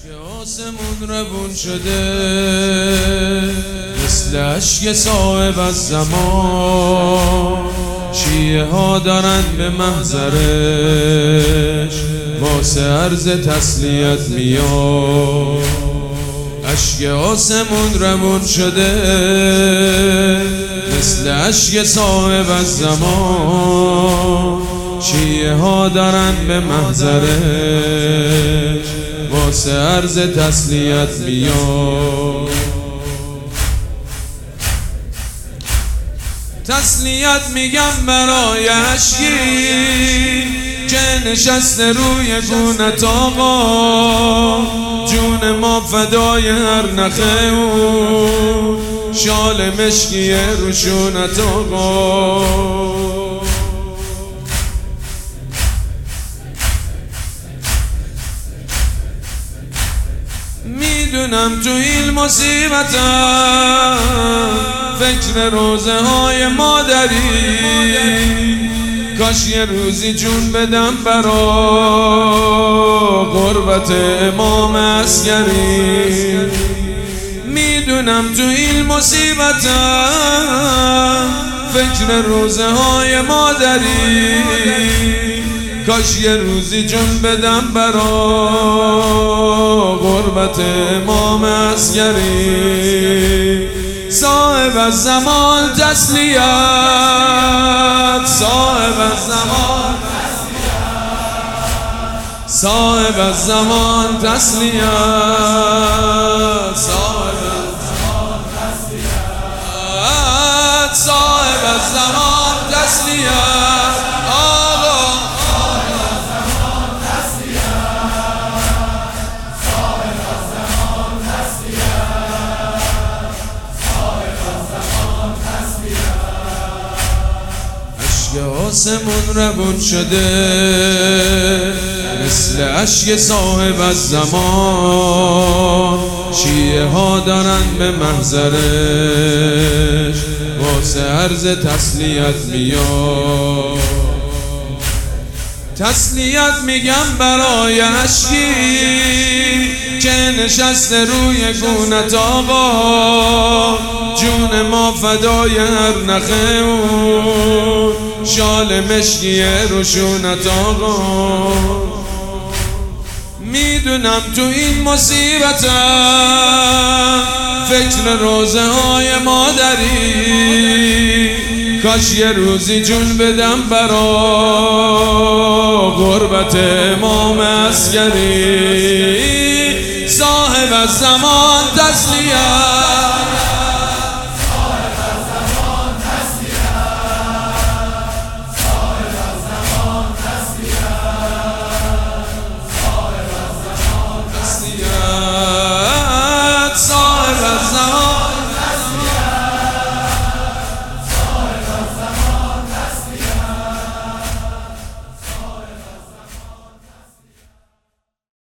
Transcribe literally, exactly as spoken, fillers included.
آسمون روون شده مثل اشک صاحب از زمان، شیعه ها دارن به محضرش واسه عرض تسلیت میاد. اشک آسمون روون شده مثل اشک صاحب از زمان، شیعه ها دارن به محضرش واسه عرض تسلیت میاد. تسلیت میگم برای اشکی که نشسته روی گونت آقا، جون ما فدای هر نخه اون، شال مشکی روشونت آقا. میدونم تو این مصیبتم فکر روزه های مادری، کاش یه روزی جون بدم برا غربت امام عسکری. میدونم تو این مصیبتم فکر روزه های مادری، کاش یه روزی جون بدم برا غربت امام عسکری. صاحب از زمان تسلیت، صاحب از زمان تسلیت، صاحب از زمان تسلیت، صاحب از زمان تسلیت، صاحب از زمان تسلیت آقا. صاحب از زمان تسلیت، صاحب از زمان تسلیت، صاحب از زمان تسلیت. اشک آسمون روون شده مثل اشک صاحب از زمان، شیعه ها دارن به محضرش واسه عرض تسلیت میاد. تسلیت میگم برای اشکی که نشسته روی گونت آقا، جون ما فدای هر نخه اون، شال مشکی روشونت آقا. میدونم تو این مصیبتم فکر روزه های مادری، کاش یه روزی جون بدم برا غربت امام عسکری. صاحب از زمان